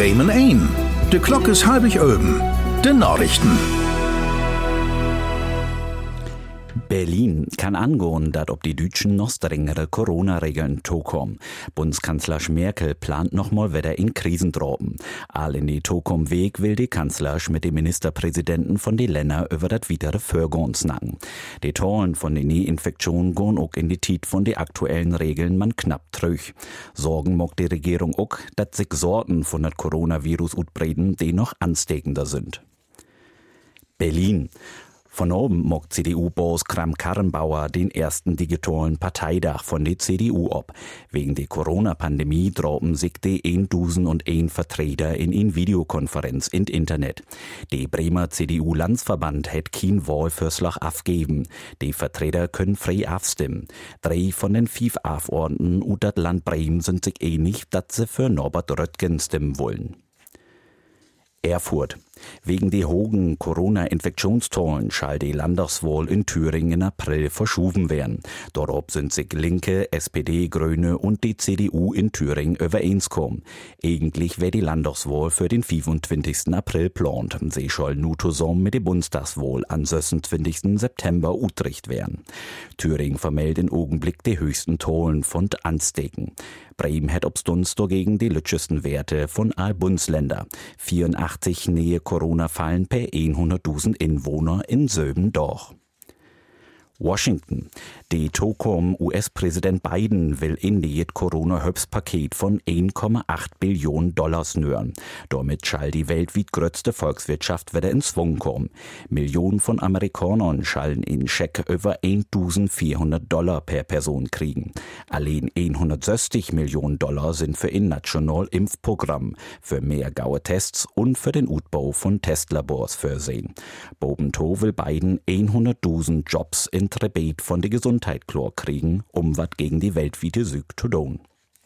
Bremen 1. De Klok is halbig oben. De Nachrichten. Berlin kann angehen, dass ob die Deutschen noch strengere Corona-Regeln tokommen. Bundeskanzler Merkel plant nochmal wieder in Krisen droppen. All in die Tokom-Weg will die Kanzler mit dem Ministerpräsidenten von den Ländern über das weitere Vorgehen snacken. Die Zahlen von den Infektionen gehen auch in die Zeit von den aktuellen Regeln man knapp trüch. Sorgen mag die Regierung auch, dass sich Sorten von das Coronavirus utbreden, die noch ansteckender sind. Berlin. Von oben mag CDU-Boss Kramp-Karrenbauer den ersten digitalen Parteitag von der CDU ab. Wegen der Corona-Pandemie droppen sich die 1001 Vertreter in eine Videokonferenz im Internet. Der Bremer CDU-Landsverband hat kein Wahlvorschlag abgeben. Die Vertreter können frei abstimmen. 3 von den 5 Abgeordneten und das Land Bremen sind sich einig, dass sie für Norbert Röttgen stimmen wollen. Erfurt. Wegen der hohen Corona-Infektionszahlen soll die Landtagswahl in Thüringen im April verschoben werden. Darauf sind sich Linke, SPD, Grüne und die CDU in Thüringen übereinsgekommen. Eigentlich wäre die Landtagswahl für den 25. April geplant. Sie soll nur zusammen mit der Bundestagswahl am 26. September Utrecht werden. Thüringen vermeldet im Augenblick die höchsten Zahlen von Anstecken. Bremen hat obstunst dagegen die lütschesten Werte von all Bundesländer. 84 neue Corona-Fallen per 100.000 Einwohner in selben Dorf. Washington. Die Tokom US-Präsident Biden will in das Corona-Hilfspaket von 1,8 Billionen Dollar nören. Damit soll die weltweit größte Volkswirtschaft wieder in Schwung kommen. Millionen von Amerikanern sollen in Scheck über 1.400 Dollar per Person kriegen. Allein 160 Millionen Dollar sind für ein National-Impfprogramm, für mehr gaue Tests und für den Utbau von Testlabors vorsehen. Bobento will Biden 100.000 Jobs in Rebate von der Gesundheit klar kriegen, was gegen die weltweite Süd zu tun.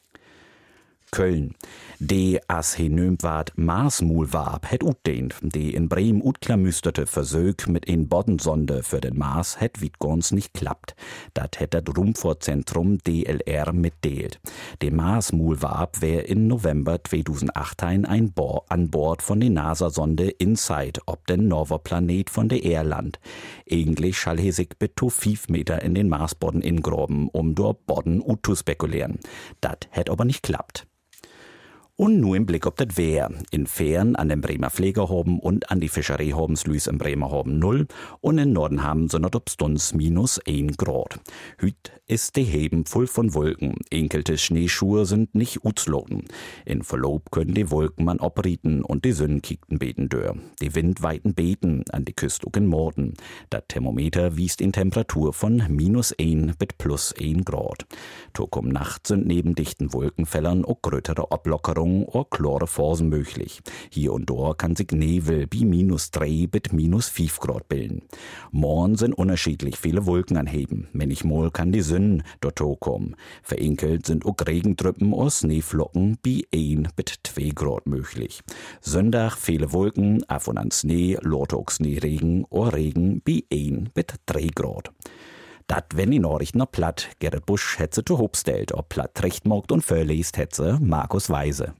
Köln. Die as hinömwart Marsmulwarb het utdehnt, die in Bremen utklamüsterte Versög in een Bodensonde für den Mars het wietgons nicht klappt. Dat het dat Rumfahrtzentrum DLR mitdeelt. Die Marsmulwarb wär in November 2008 an Bord von der NASA-Sonde InSight ob den Norverplanet von der Erdland. Eigentlich schall he sich bis zu 5 Meter in den Marsboden ingraben, dort Boden zu spekulieren. Dat het aber nicht klappt. Und nur im Blick ob das Wehr. In Fähren an den Bremer Pflegerhoben und an die Fischereihobenslüs im Bremerhoben 0 und in Nordenham sind obstunds -1 Grad. Hüt ist die Heben voll von Wolken. Enkelte Schneeschuhe sind nicht utzloten. In Verlob können die Wolken man obrieten und die Sünden kickten beten dör. Die Wind weiten beten an die Küste auch in Morden. Das Thermometer wiest in Temperatur von -1 bis +1 Grad. Tokum Nacht sind neben dichten Wolkenfällern auch größere Ablockerungen oder klare Phasen möglich. Hier und dort kann sich Nebel wie -3 bis -5 Grad bilden. Morgen sind unterschiedlich viele Wolken anheben. Manchmal kann die Sonne dort kommen. Verenkelt sind auch Regentrüppen oder Schneeflocken wie 1 bis 2 Grad möglich. Sonntag viele Wolken, ab und an Schnee, Lorte auch Schneeregen oder Regen wie 1 bis 3 Grad. Dat wenn die Nachrichten noch platt. Gerrit Busch hätte zu Hobstellt, ob platt recht mogt und verliest hätte Markus Weise.